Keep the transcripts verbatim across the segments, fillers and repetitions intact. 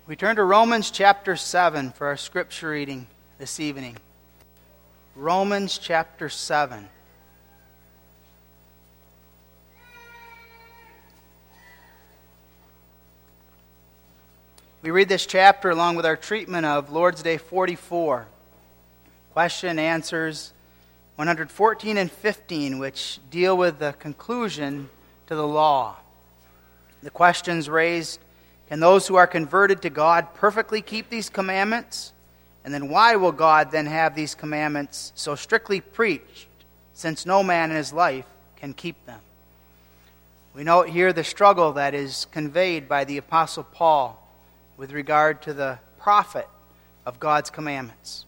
We turn to Romans chapter seven for our scripture reading this evening. Romans chapter seven. We read this chapter along with our treatment of Lord's Day forty-four. Question and answers one hundred fourteen and fifteen, which deal with the conclusion to the law. The questions raised: can those who are converted to God perfectly keep these commandments? And then why will God then have these commandments so strictly preached, since no man in his life can keep them? We note here the struggle that is conveyed by the Apostle Paul with regard to the profit of God's commandments.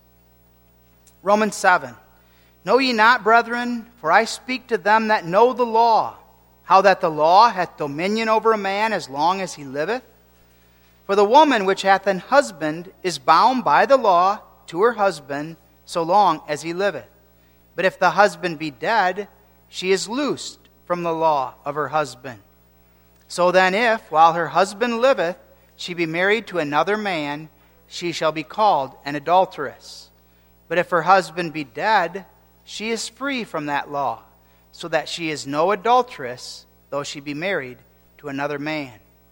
Romans seven. Know ye not, brethren, for I speak to them that know the law, how that the law hath dominion over a man as long as he liveth? For the woman which hath an husband is bound by the law to her husband so long as he liveth. But if the husband be dead, she is loosed from the law of her husband. So then if, while her husband liveth, she be married to another man, she shall be called an adulteress. But if her husband be dead, she is free from that law, so that she is no adulteress, though she be married to another man.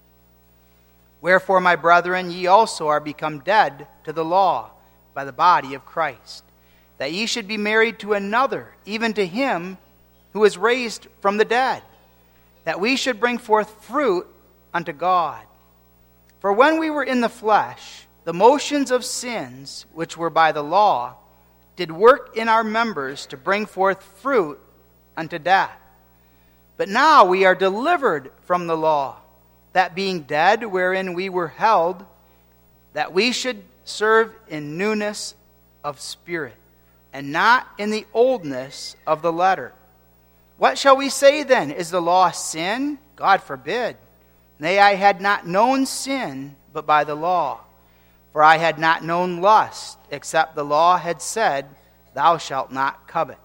Wherefore, my brethren, ye also are become dead to the law by the body of Christ, that ye should be married to another, even to him who is raised from the dead, that we should bring forth fruit unto God. For when we were in the flesh, the motions of sins, which were by the law, did work in our members to bring forth fruit unto death. But now we are delivered from the law, that being dead wherein we were held, that we should serve in newness of spirit, and not in the oldness of the letter. What shall we say then? Is the law sin? God forbid. Nay, I had not known sin but by the law. For I had not known lust, except the law had said, Thou shalt not covet.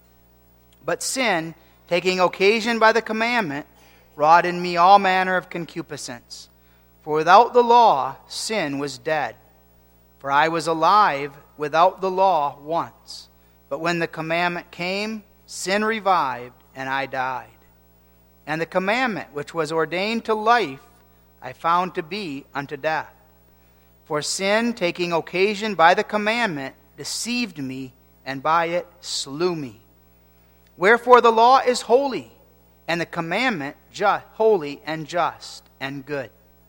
But sin, taking occasion by the commandment, wrought in me all manner of concupiscence. For without the law, sin was dead. For I was alive without the law once. But when the commandment came, sin revived, and I died. And the commandment which was ordained to life, I found to be unto death. For sin, taking occasion by the commandment, deceived me, and by it slew me. Wherefore the law is holy, and the commandment just, holy and just and good.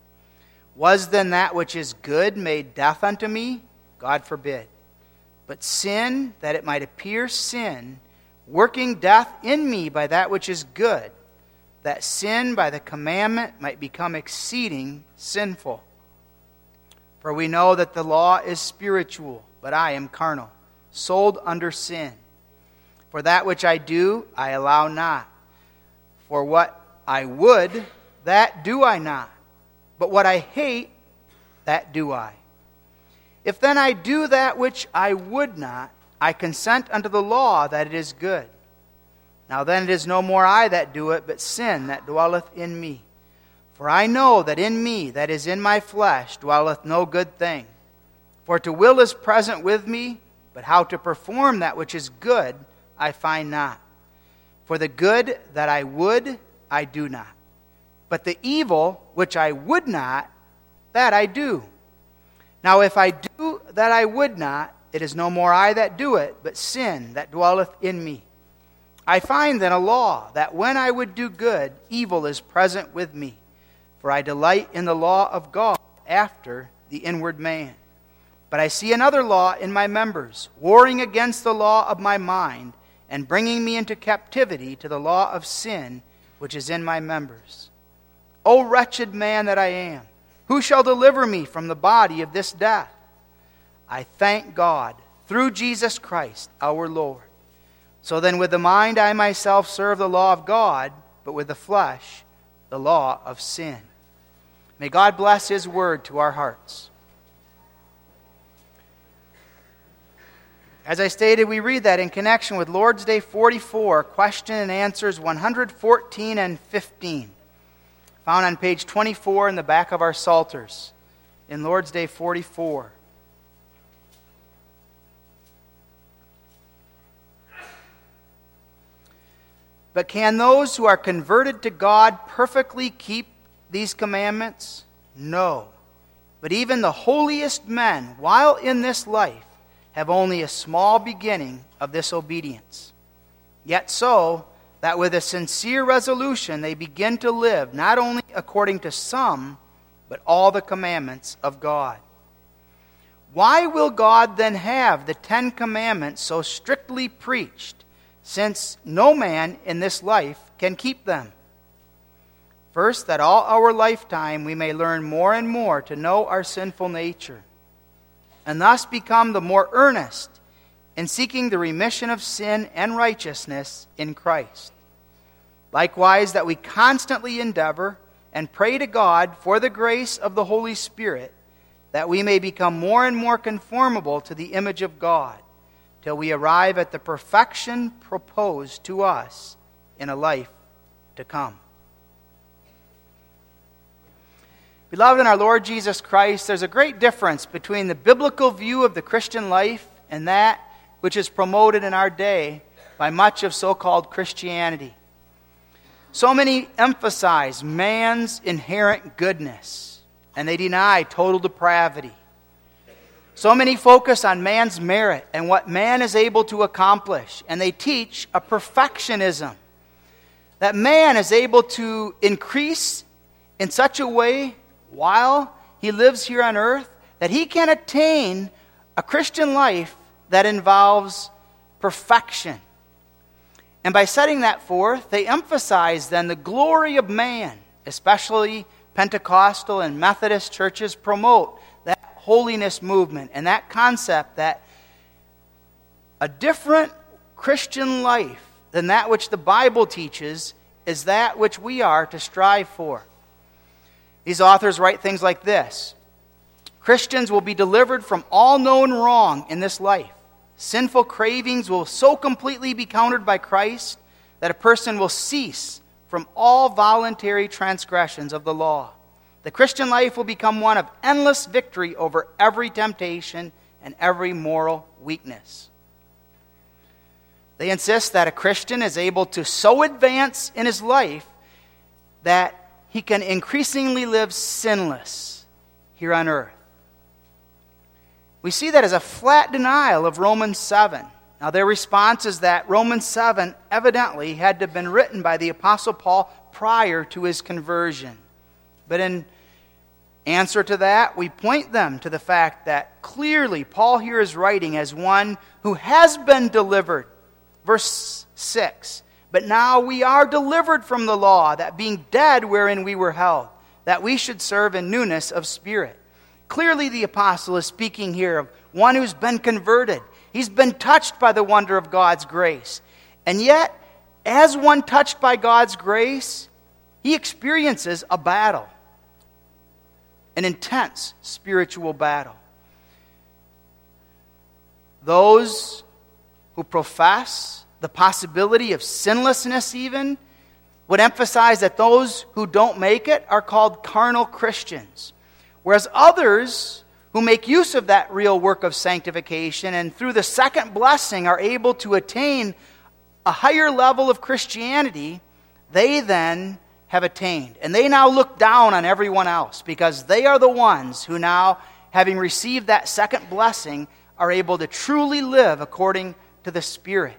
Was then that which is good made death unto me? God forbid. But sin, that it might appear sin, working death in me by that which is good, that sin by the commandment might become exceeding sinful. For we know that the law is spiritual, but I am carnal, sold under sin. For that which I do, I allow not. For what I would, that do I not. But what I hate, that do I. If then I do that which I would not, I consent unto the law that it is good. Now then it is no more I that do it, but sin that dwelleth in me. For I know that in me, that is in my flesh, dwelleth no good thing. For to will is present with me, but how to perform that which is good, I find not. For the good that I would, I do not. But the evil which I would not, that I do. Now if I do that I would not, it is no more I that do it, but sin that dwelleth in me. I find then a law, that when I would do good, evil is present with me. For I delight in the law of God after the inward man. But I see another law in my members, warring against the law of my mind, and bringing me into captivity to the law of sin, which is in my members. O wretched man that I am, who shall deliver me from the body of this death? I thank God through Jesus Christ our Lord. So then with the mind I myself serve the law of God, but with the flesh the law of sin. May God bless His word to our hearts. As I stated, we read that in connection with Lord's Day forty-four, question and answers one hundred fourteen and fifteen, found on page twenty-four in the back of our Psalters. in Lord's Day forty-four. But can those who are converted to God perfectly keep these commandments? No. But even the holiest men, while in this life, have only a small beginning of this obedience. Yet so, that with a sincere resolution they begin to live not only according to some, but all the commandments of God. Why will God then have the Ten Commandments so strictly preached, since no man in this life can keep them? First, that all our lifetime we may learn more and more to know our sinful nature, and thus become the more earnest in seeking the remission of sin and righteousness in Christ. Likewise, that we constantly endeavor and pray to God for the grace of the Holy Spirit, that we may become more and more conformable to the image of God, till we arrive at the perfection proposed to us in a life to come. Beloved in our Lord Jesus Christ, there's a great difference between the biblical view of the Christian life and that which is promoted in our day by much of so-called Christianity. So many emphasize man's inherent goodness, and they deny total depravity. So many focus on man's merit and what man is able to accomplish, and they teach a perfectionism, that man is able to increase in such a way while he lives here on earth that he can attain a Christian life that involves perfection. And by setting that forth, they emphasize then the glory of man, especially Pentecostal and Methodist churches promote that holiness movement and that concept that a different Christian life than that which the Bible teaches is that which we are to strive for. These authors write things like this: Christians will be delivered from all known wrong in this life. Sinful cravings will so completely be countered by Christ that a person will cease from all voluntary transgressions of the law. The Christian life will become one of endless victory over every temptation and every moral weakness. They insist that a Christian is able to so advance in his life that he can increasingly live sinless here on earth. We see that as a flat denial of Romans seven. Now, their response is that Romans seven evidently had to have been written by the Apostle Paul prior to his conversion. But in answer to that, we point them to the fact that clearly Paul here is writing as one who has been delivered. Verse six, but now we are delivered from the law, that being dead wherein we were held, that we should serve in newness of spirit. Clearly the apostle is speaking here of one who's been converted. He's been touched by the wonder of God's grace. And yet, as one touched by God's grace, he experiences a battle. An intense spiritual battle. Those who profess the possibility of sinlessness even would emphasize that those who don't make it are called carnal Christians. Whereas others who make use of that real work of sanctification and through the second blessing are able to attain a higher level of Christianity, they then have attained. And they now look down on everyone else because they are the ones who now, having received that second blessing, are able to truly live according to the Spirit.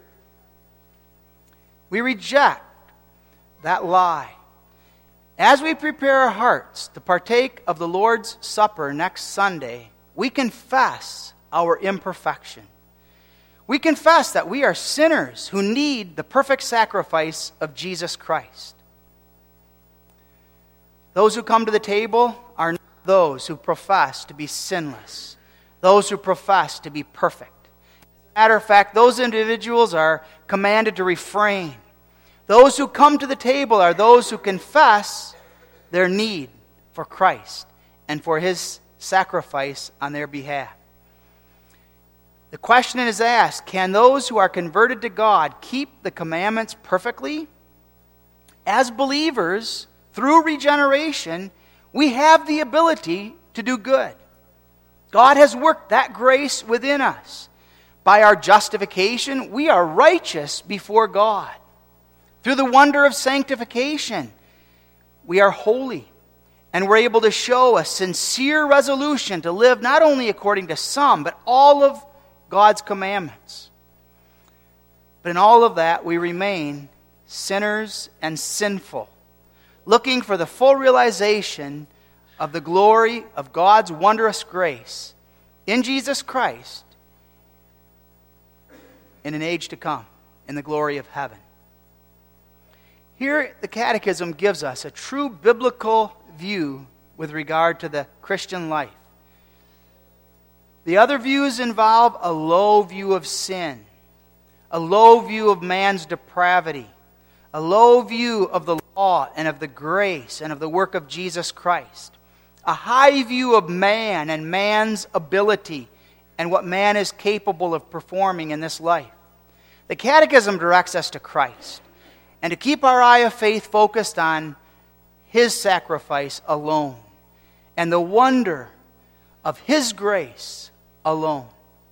We reject that lie. As we prepare our hearts to partake of the Lord's Supper next Sunday, we confess our imperfection. We confess that we are sinners who need the perfect sacrifice of Jesus Christ. Those who come to the table are not those who profess to be sinless, those who profess to be perfect. As a matter of fact, those individuals are commanded to refrain. Those who come to the table are those who confess their need for Christ and for His sacrifice on their behalf. The question is asked, can those who are converted to God keep the commandments perfectly? As believers, through regeneration, we have the ability to do good. God has worked that grace within us. By our justification, we are righteous before God. Through the wonder of sanctification, we are holy, and we're able to show a sincere resolution to live not only according to some, but all of God's commandments. But in all of that, we remain sinners and sinful, looking for the full realization of the glory of God's wondrous grace in Jesus Christ in an age to come, in the glory of heaven. Here, the Catechism gives us a true biblical view with regard to the Christian life. The other views involve a low view of sin, a low view of man's depravity, a low view of the law and of the grace and of the work of Jesus Christ, a high view of man and man's ability and what man is capable of performing in this life. The Catechism directs us to Christ and to keep our eye of faith focused on His sacrifice alone and the wonder of His grace alone.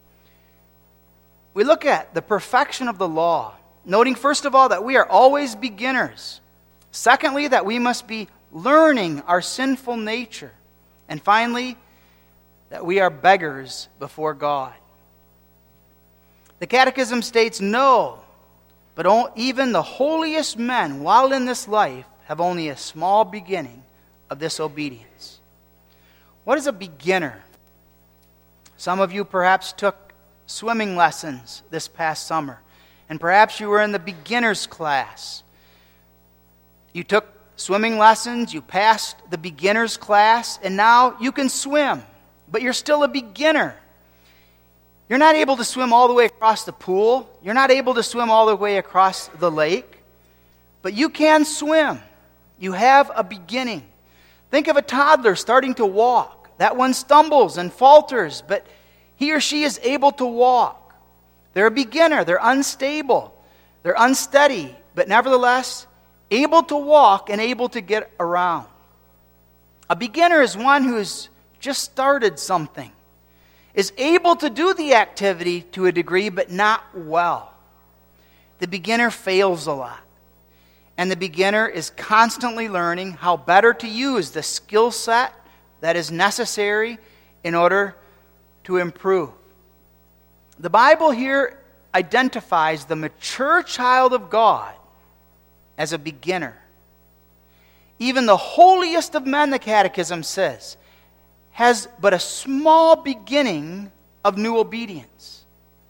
We look at the perfection of the law, noting first of all that we are always beginners. Secondly, that we must be learning our sinful nature. And finally, that we are beggars before God. The Catechism states, no, but even the holiest men, while in this life, have only a small beginning of this obedience. What is a beginner? Some of you perhaps took swimming lessons this past summer, and perhaps you were in the beginner's class. You took swimming lessons, you passed the beginner's class, and now you can swim, but you're still a beginner. You're not able to swim all the way across the pool. You're not able to swim all the way across the lake, but you can swim. You have a beginning. Think of a toddler starting to walk. That one stumbles and falters, but he or she is able to walk. They're a beginner. They're unstable. They're unsteady, but nevertheless, able to walk and able to get around. A beginner is one who's just started something, is able to do the activity to a degree, but not well. The beginner fails a lot. And the beginner is constantly learning how better to use the skill set that is necessary in order to improve. The Bible here identifies the mature child of God as a beginner. Even the holiest of men, the Catechism says, has but a small beginning of new obedience.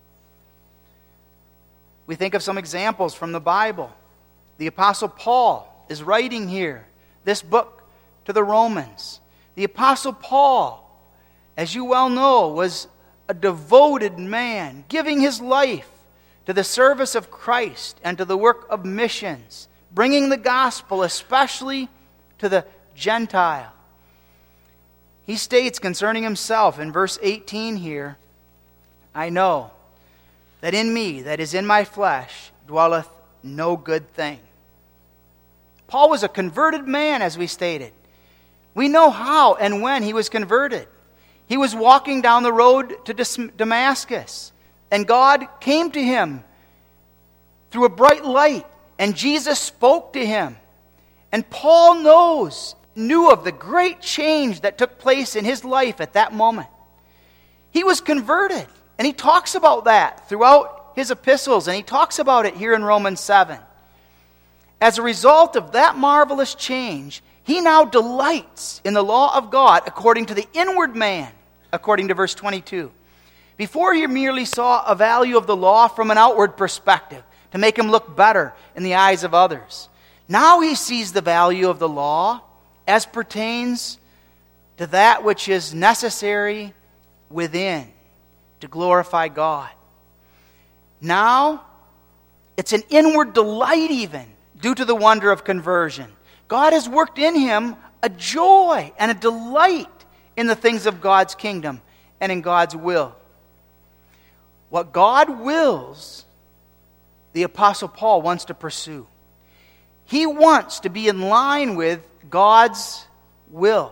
We think of some examples from the Bible. The Apostle Paul is writing here this book to the Romans. The Apostle Paul, as you well know, was a devoted man, giving his life to the service of Christ and to the work of missions, bringing the gospel especially to the Gentile. He states concerning himself in verse eighteen here, I know that in me, that is in my flesh, dwelleth no good thing. Paul was a converted man, as we stated. We know how and when he was converted. He was walking down the road to Damascus, and God came to him through a bright light, and Jesus spoke to him. And Paul knows, knew of the great change that took place in his life at that moment. He was converted, and he talks about that throughout his epistles, and he talks about it here in Romans seven. As a result of that marvelous change, he now delights in the law of God according to the inward man, according to verse twenty-two. Before he merely saw a value of the law from an outward perspective, to make him look better in the eyes of others. Now he sees the value of the law as pertains to that which is necessary within to glorify God. Now, it's an inward delight even, due to the wonder of conversion. God has worked in him a joy and a delight in the things of God's kingdom and in God's will. What God wills, the Apostle Paul wants to pursue. He wants to be in line with God's will.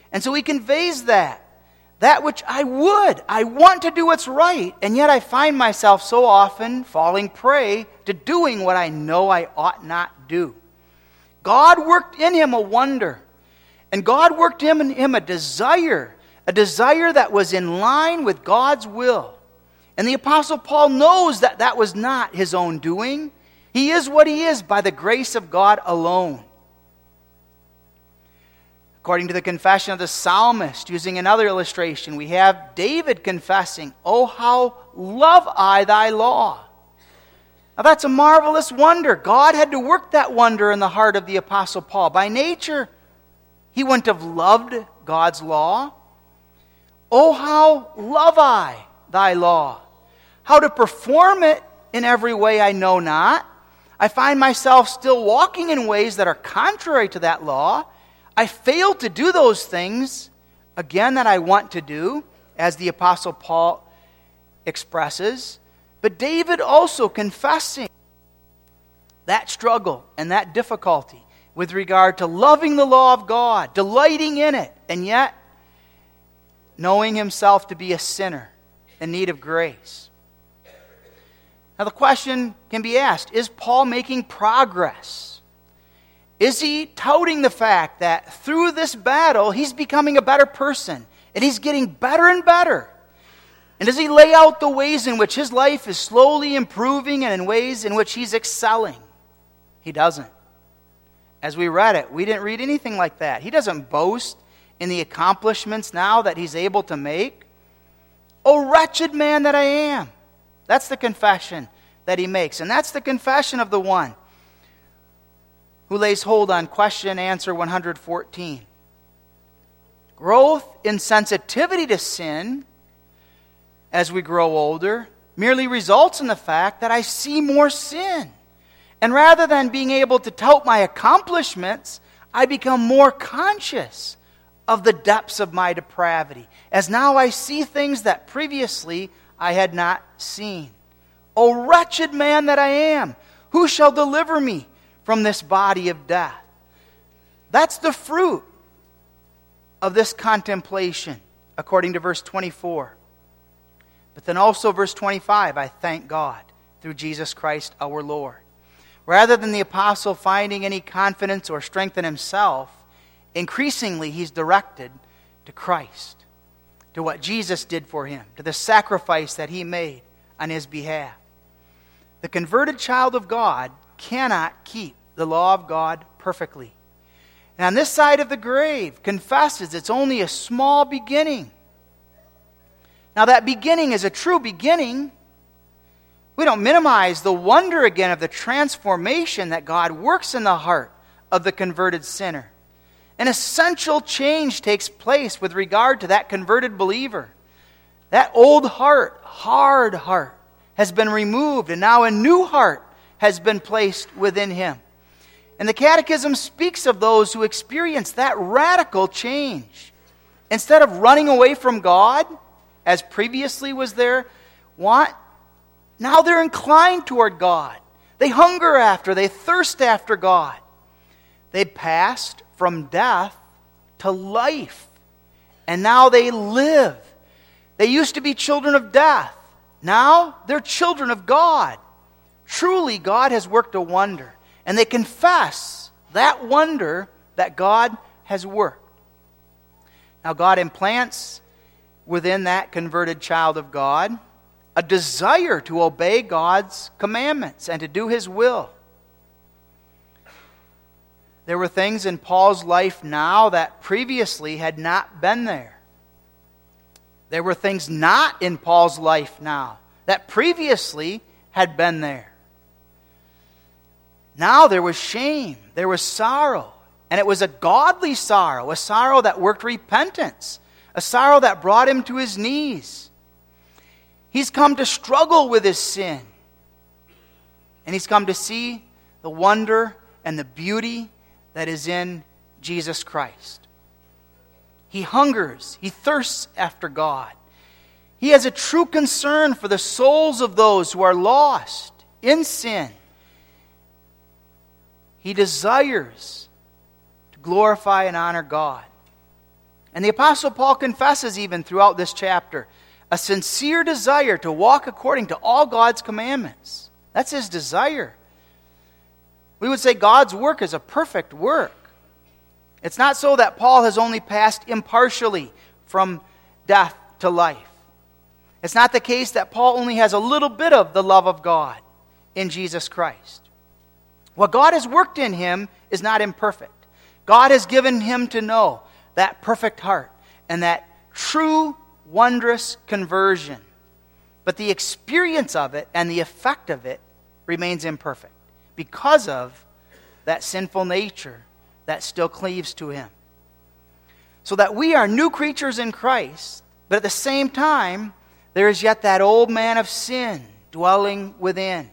And so he conveys that. That which I would. I want to do what's right, and yet I find myself so often falling prey to doing what I know I ought not do. God worked in him a wonder. And God worked in him a desire. A desire that was in line with God's will. And the Apostle Paul knows that that was not his own doing. He is what he is by the grace of God alone. According to the confession of the psalmist, using another illustration, we have David confessing, "Oh, how love I thy law." Now that's a marvelous wonder. God had to work that wonder in the heart of the Apostle Paul. By nature, he wouldn't have loved God's law. "Oh, how love I thy law." How to perform it in every way I know not. I find myself still walking in ways that are contrary to that law. I fail to do those things, again, that I want to do, as the Apostle Paul expresses. But David also confessing that struggle and that difficulty with regard to loving the law of God, delighting in it, and yet knowing himself to be a sinner in need of grace. Now the question can be asked, is Paul making progress? Is he touting the fact that through this battle he's becoming a better person and he's getting better and better? And does he lay out the ways in which his life is slowly improving and in ways in which he's excelling? He doesn't. As we read it, we didn't read anything like that. He doesn't boast in the accomplishments now that he's able to make. "Oh, wretched man that I am." That's the confession that he makes. And that's the confession of the one who lays hold on question and answer one hundred fourteen. Growth in sensitivity to sin as we grow older merely results in the fact that I see more sin. And rather than being able to tout my accomplishments, I become more conscious of the depths of my depravity, as now I see things that previously I had not seen. "O wretched man that I am, who shall deliver me from this body of death?" That's the fruit of this contemplation, according to verse twenty-four. But then also verse twenty-five, "I thank God through Jesus Christ our Lord." Rather than the apostle finding any confidence or strength in himself, increasingly he's directed to Christ, to what Jesus did for him, to the sacrifice that he made on his behalf. The converted child of God cannot keep the law of God perfectly. And on this side of the grave, confesses it's only a small beginning. Now that beginning is a true beginning. We don't minimize the wonder again of the transformation that God works in the heart of the converted sinner. An essential change takes place with regard to that converted believer. That old heart, hard heart, has been removed, and now a new heart has been placed within him. And the Catechism speaks of those who experience that radical change. Instead of running away from God, as previously was their want, now they're inclined toward God. They hunger after, they thirst after God. They passed from death to life, and now they live. They used to be children of death. Now they're children of God. Truly, God has worked a wonder, and they confess that wonder that God has worked. Now God implants within that converted child of God a desire to obey God's commandments and to do His will. There were things in Paul's life now that previously had not been there. There were things not in Paul's life now that previously had been there. Now there was shame, there was sorrow, and it was a godly sorrow, a sorrow that worked repentance, a sorrow that brought him to his knees. He's come to struggle with his sin, and he's come to see the wonder and the beauty that is in Jesus Christ. He hungers, he thirsts after God. He has a true concern for the souls of those who are lost in sin. He desires to glorify and honor God. And the Apostle Paul confesses even throughout this chapter a sincere desire to walk according to all God's commandments. That's his desire. We would say God's work is a perfect work. It's not so that Paul has only passed impartially from death to life. It's not the case that Paul only has a little bit of the love of God in Jesus Christ. What God has worked in him is not imperfect. God has given him to know that perfect heart and that true, wondrous conversion. But the experience of it and the effect of it remains imperfect because of that sinful nature that still cleaves to him. So that we are new creatures in Christ, but at the same time, there is yet that old man of sin dwelling within.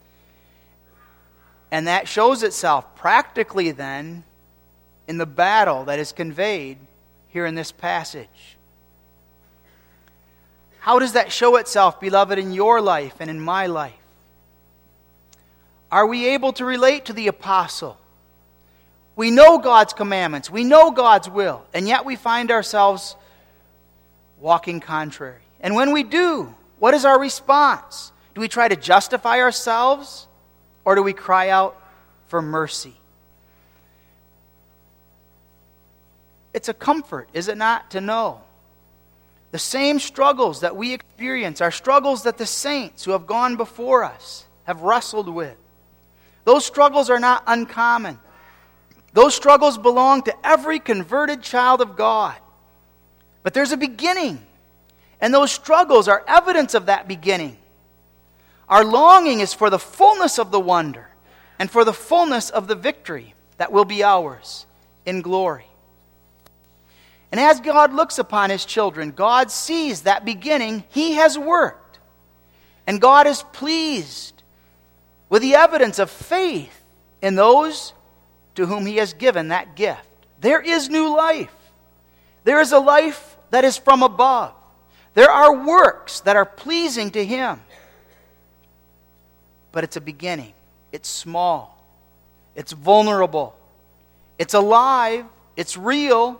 And that shows itself practically then in the battle that is conveyed here in this passage. How does that show itself, beloved, in your life and in my life? Are we able to relate to the apostle? We know God's commandments, we know God's will, and yet we find ourselves walking contrary. And when we do, what is our response? Do we try to justify ourselves, or do we cry out for mercy? It's a comfort, is it not, to know the same struggles that we experience are struggles that the saints who have gone before us have wrestled with. Those struggles are not uncommon. Those struggles belong to every converted child of God. But there's a beginning, and those struggles are evidence of that beginning. Our longing is for the fullness of the wonder and for the fullness of the victory that will be ours in glory. And as God looks upon his children, God sees that beginning he has worked. And God is pleased with the evidence of faith in those to whom he has given that gift. There is new life. There is a life that is from above. There are works that are pleasing to him. But it's a beginning. It's small. It's vulnerable. It's alive. It's real.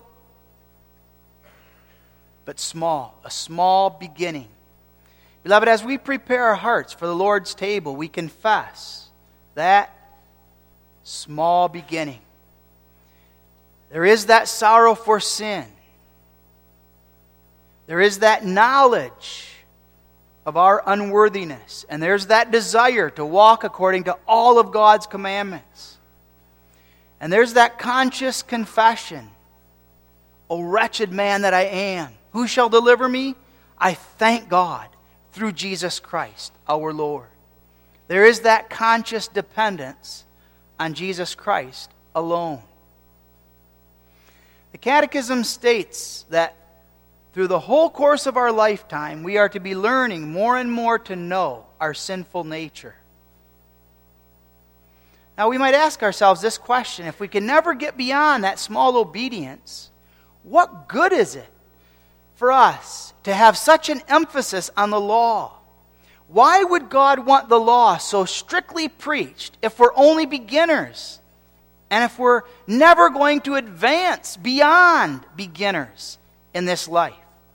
But small. A small beginning. Beloved, as we prepare our hearts for the Lord's table, we confess that small beginning. There is that sorrow for sin. There is that knowledge of our unworthiness. And there's that desire to walk according to all of God's commandments. And there's that conscious confession. O wretched man that I am, who shall deliver me? I thank God through Jesus Christ our Lord. There is that conscious dependence on Jesus Christ alone. The Catechism states that through the whole course of our lifetime, we are to be learning more and more to know our sinful nature. Now, we might ask ourselves this question: if we can never get beyond that small obedience, what good is it for us to have such an emphasis on the law? Why would God want the law so strictly preached if we're only beginners? And if we're never going to advance beyond beginners in this life?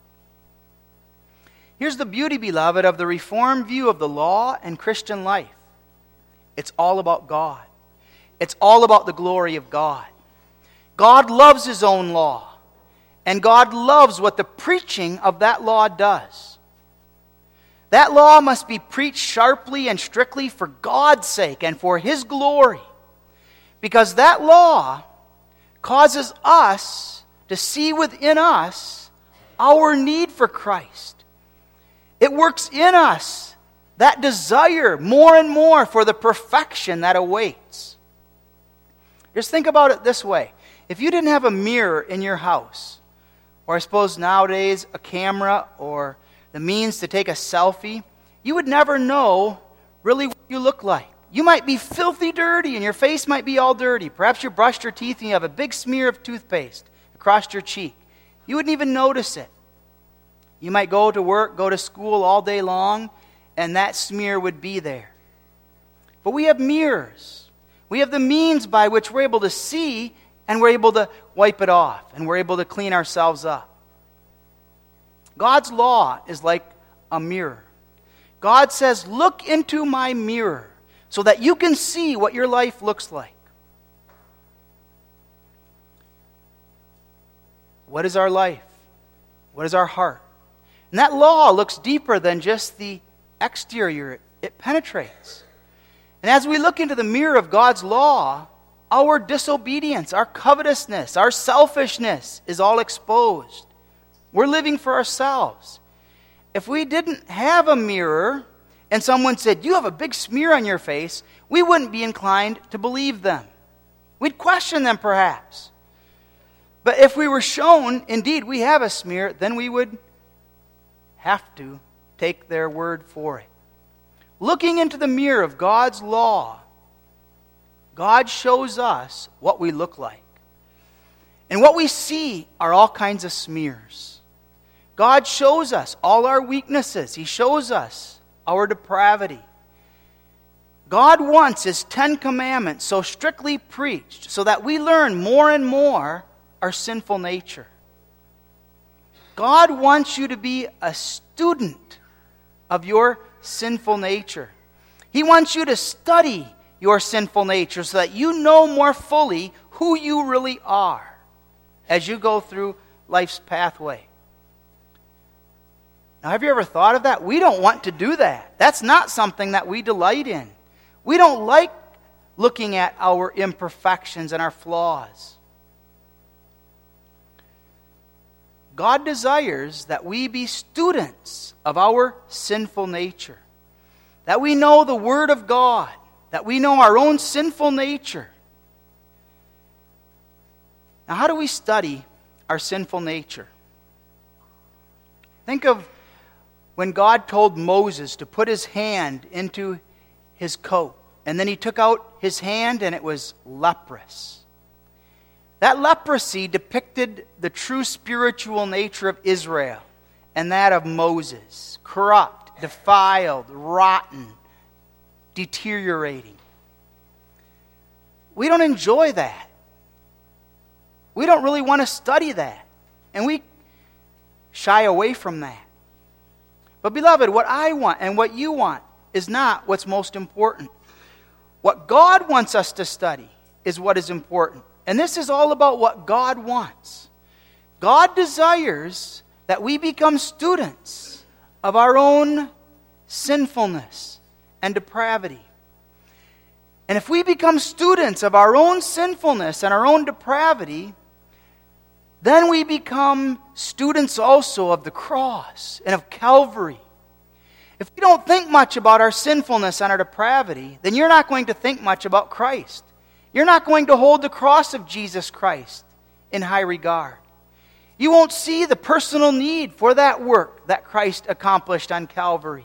Here's the beauty, beloved, of the Reformed view of the law and Christian life. It's all about God. It's all about the glory of God. God loves his own law. And God loves what the preaching of that law does. That law must be preached sharply and strictly for God's sake and for his glory. Because that law causes us to see within us our need for Christ. It works in us that desire more and more for the perfection that awaits. Just think about it this way. If you didn't have a mirror in your house, or I suppose nowadays a camera or the means to take a selfie, you would never know really what you look like. You might be filthy dirty and your face might be all dirty. Perhaps you brushed your teeth and you have a big smear of toothpaste across your cheek. You wouldn't even notice it. You might go to work, go to school all day long, and that smear would be there. But we have mirrors. We have the means by which we're able to see and we're able to wipe it off, and we're able to clean ourselves up. God's law is like a mirror. God says, look into my mirror so that you can see what your life looks like. What is our life? What is our heart? And that law looks deeper than just the exterior. It penetrates. And as we look into the mirror of God's law, our disobedience, our covetousness, our selfishness is all exposed. We're living for ourselves. If we didn't have a mirror and someone said, you have a big smear on your face, we wouldn't be inclined to believe them. We'd question them perhaps. But if we were shown, indeed, we have a smear, then we would have to take their word for it. Looking into the mirror of God's law, God shows us what we look like. And what we see are all kinds of smears. God shows us all our weaknesses. He shows us our depravity. God wants His Ten Commandments so strictly preached so that we learn more and more our sinful nature. God wants you to be a student of your sinful nature. He wants you to study your sinful nature so that you know more fully who you really are as you go through life's pathway. Now, have you ever thought of that? We don't want to do that. That's not something that we delight in. We don't like looking at our imperfections and our flaws. God desires that we be students of our sinful nature, that we know the Word of God, that we know our own sinful nature. Now, how do we study our sinful nature? Think of when God told Moses to put his hand into his coat, and then he took out his hand and it was leprous. That leprosy depicted the true spiritual nature of Israel and that of Moses. Corrupt, defiled, rotten, deteriorating. We don't enjoy that. We don't really want to study that. And we shy away from that. But beloved, what I want and what you want is not what's most important. What God wants us to study is what is important. And this is all about what God wants. God desires that we become students of our own sinfulness and depravity. And if we become students of our own sinfulness and our own depravity, then we become students also of the cross and of Calvary. If we don't think much about our sinfulness and our depravity, then you're not going to think much about Christ. You're not going to hold the cross of Jesus Christ in high regard. You won't see the personal need for that work that Christ accomplished on Calvary.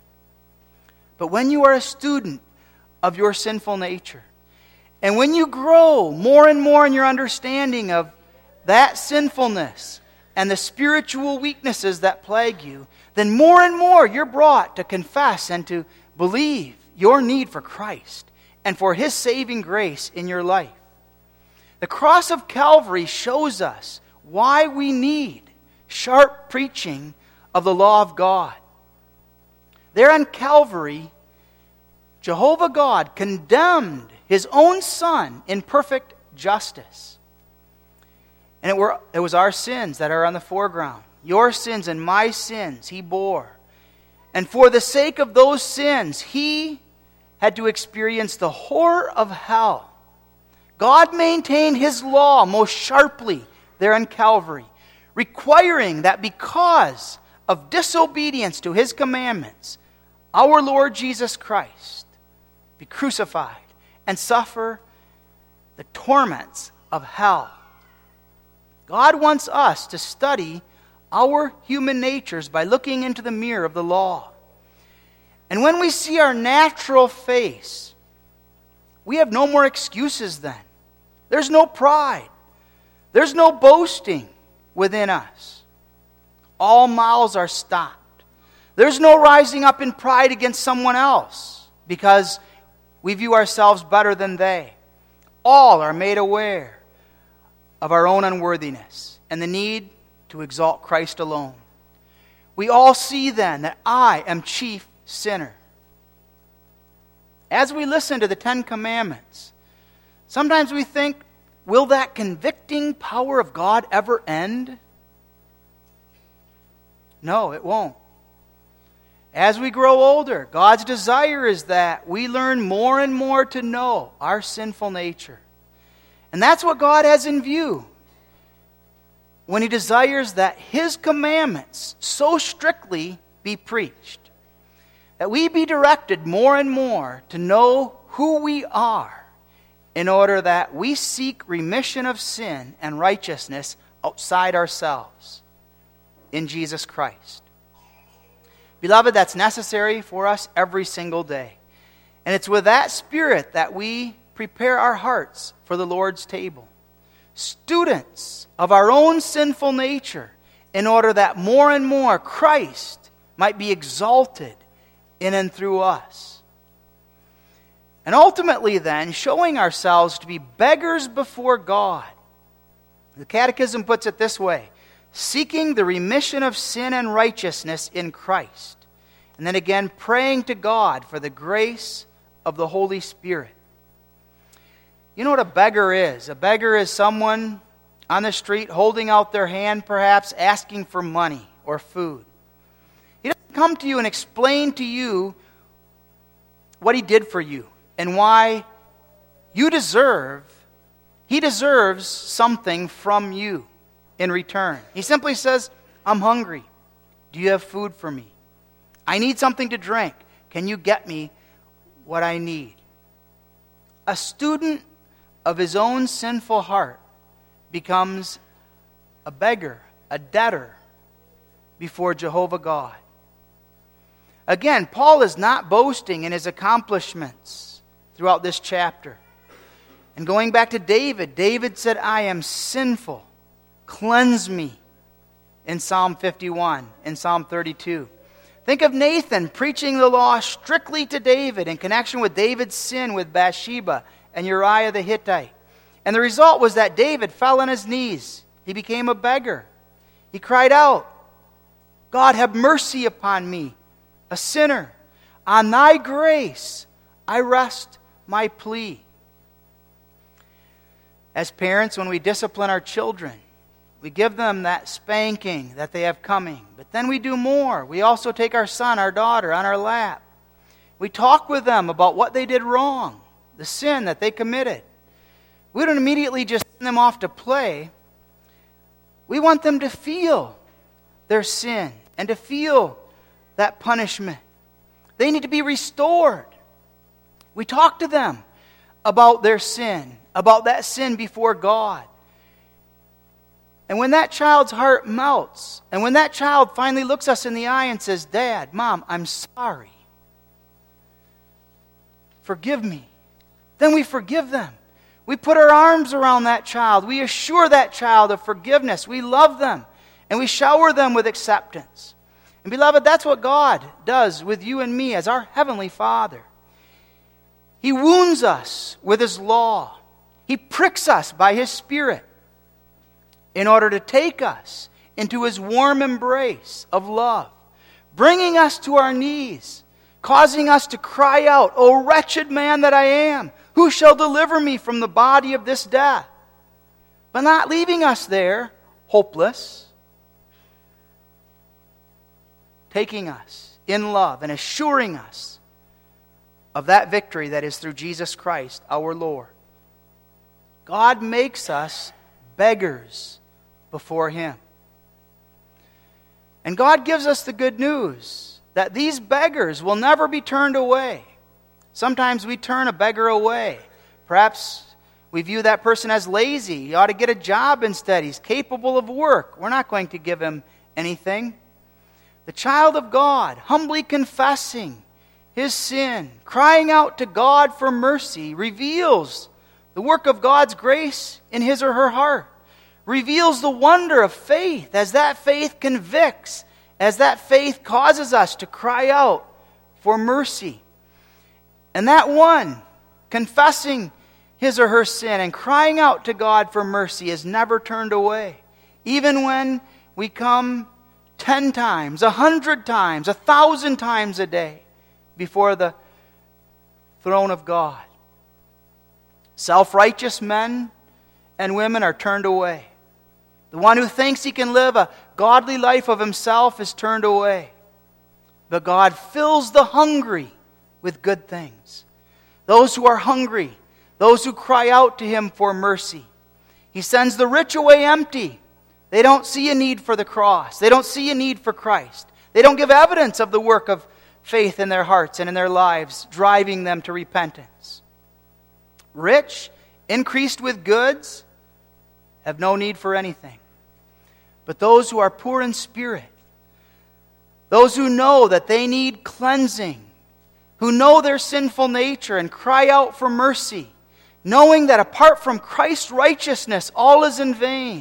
But when you are a student of your sinful nature, and when you grow more and more in your understanding of that sinfulness and the spiritual weaknesses that plague you, then more and more you're brought to confess and to believe your need for Christ and for His saving grace in your life. The cross of Calvary shows us why we need sharp preaching of the law of God. There on Calvary, Jehovah God condemned His own Son in perfect justice. And it, were, it was our sins that are on the foreground. Your sins and my sins He bore. And for the sake of those sins, He had to experience the horror of hell. God maintained His law most sharply there on Calvary, requiring that because of disobedience to His commandments, our Lord Jesus Christ be crucified and suffer the torments of hell. God wants us to study our human natures by looking into the mirror of the law. And when we see our natural face, we have no more excuses then. There's no pride. There's no boasting within us. All mouths are stopped. There's no rising up in pride against someone else because we view ourselves better than they. All are made aware of our own unworthiness and the need to exalt Christ alone. We all see then that I am chief sinner. As we listen to the Ten Commandments, sometimes we think, will that convicting power of God ever end? No, it won't. As we grow older, God's desire is that we learn more and more to know our sinful nature. And that's what God has in view when He desires that His commandments so strictly be preached, that we be directed more and more to know who we are, in order that we seek remission of sin and righteousness outside ourselves in Jesus Christ. Beloved, that's necessary for us every single day. And it's with that spirit that we prepare our hearts for the Lord's table. Students of our own sinful nature, in order that more and more Christ might be exalted in and through us. And ultimately then, showing ourselves to be beggars before God. The Catechism puts it this way: seeking the remission of sin and righteousness in Christ. And then again, praying to God for the grace of the Holy Spirit. You know what a beggar is? A beggar is someone on the street holding out their hand, perhaps asking for money or food. He doesn't come to you and explain to you what he did for you and why you deserve, he deserves something from you in return. He simply says, I'm hungry. Do you have food for me? I need something to drink. Can you get me what I need? A student of his own sinful heart becomes a beggar, a debtor before Jehovah God. Again, Paul is not boasting in his accomplishments throughout this chapter. And going back to David, David said, I am sinful. Cleanse me, in Psalm fifty-one, in Psalm thirty-two. Think of Nathan preaching the law strictly to David in connection with David's sin with Bathsheba and Uriah the Hittite. And the result was that David fell on his knees. He became a beggar. He cried out, God, have mercy upon me, a sinner. On thy grace I rest my plea. As parents, when we discipline our children, we give them that spanking that they have coming. But then we do more. We also take our son, our daughter, on our lap. We talk with them about what they did wrong, the sin that they committed. We don't immediately just send them off to play. We want them to feel their sin and to feel that punishment. They need to be restored. We talk to them about their sin, about that sin before God. And when that child's heart melts, and when that child finally looks us in the eye and says, Dad, Mom, I'm sorry. Forgive me. Then we forgive them. We put our arms around that child. We assure that child of forgiveness. We love them. And we shower them with acceptance. And beloved, that's what God does with you and me as our Heavenly Father. He wounds us with His law. He pricks us by His Spirit in order to take us into His warm embrace of love, bringing us to our knees, causing us to cry out, O wretched man that I am, who shall deliver me from the body of this death? But not leaving us there, hopeless, taking us in love and assuring us of that victory that is through Jesus Christ, our Lord. God makes us beggars before Him. And God gives us the good news that these beggars will never be turned away. Sometimes we turn a beggar away. Perhaps we view that person as lazy. He ought to get a job instead. He's capable of work. We're not going to give him anything. The child of God, humbly confessing his sin, crying out to God for mercy, reveals the work of God's grace in his or her heart. Reveals the wonder of faith as that faith convicts, as that faith causes us to cry out for mercy. And that one, confessing his or her sin and crying out to God for mercy is never turned away. Even when we come ten times, a hundred times, a thousand times a day before the throne of God. Self-righteous men and women are turned away. The one who thinks he can live a godly life of himself is turned away. But God fills the hungry with good things. Those who are hungry, those who cry out to him for mercy. He sends the rich away empty. They don't see a need for the cross. They don't see a need for Christ. They don't give evidence of the work of faith in their hearts and in their lives, driving them to repentance. Rich, increased with goods, have no need for anything. But those who are poor in spirit, those who know that they need cleansing, who know their sinful nature and cry out for mercy, knowing that apart from Christ's righteousness, all is in vain,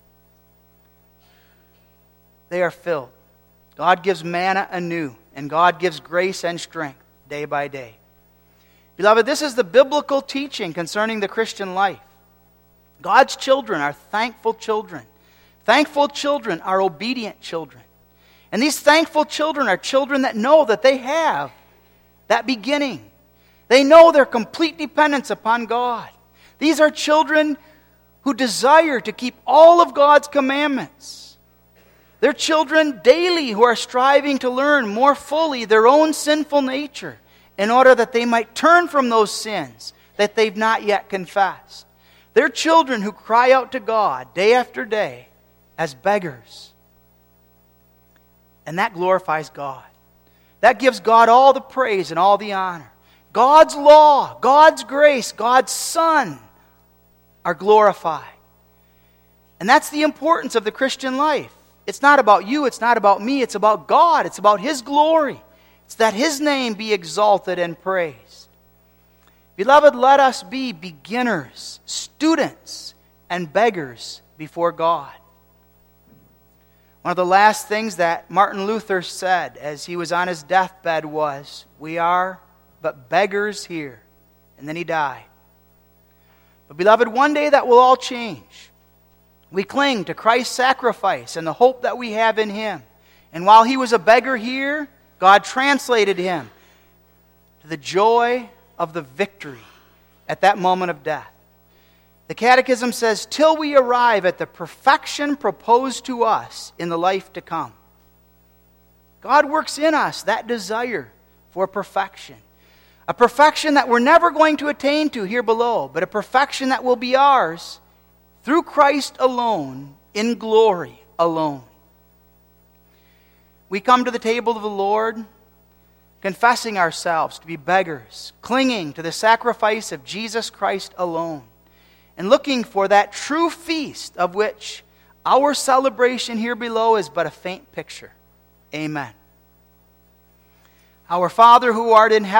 they are filled. God gives manna anew, and God gives grace and strength day by day. Beloved, this is the biblical teaching concerning the Christian life. God's children are thankful children. Thankful children are obedient children. And these thankful children are children that know that they have that beginning. They know their complete dependence upon God. These are children who desire to keep all of God's commandments. They're children daily who are striving to learn more fully their own sinful nature in order that they might turn from those sins that they've not yet confessed. They're children who cry out to God day after day as beggars. And that glorifies God. That gives God all the praise and all the honor. God's law, God's grace, God's Son are glorified. And that's the importance of the Christian life. It's not about you, it's not about me, it's about God. It's about His glory. It's that His name be exalted and praised. Beloved, let us be beginners, students, and beggars before God. One of the last things that Martin Luther said as he was on his deathbed was, "We are but beggars here." And then he died. But beloved, one day that will all change. We cling to Christ's sacrifice and the hope that we have in Him. And while He was a beggar here, God translated him to the joy of the victory at that moment of death. The Catechism says, till we arrive at the perfection proposed to us in the life to come. God works in us that desire for perfection. A perfection that we're never going to attain to here below, but a perfection that will be ours through Christ alone, in glory alone. We come to the table of the Lord confessing ourselves to be beggars, clinging to the sacrifice of Jesus Christ alone, and looking for that true feast of which our celebration here below is but a faint picture. Amen. Our Father who art in heaven,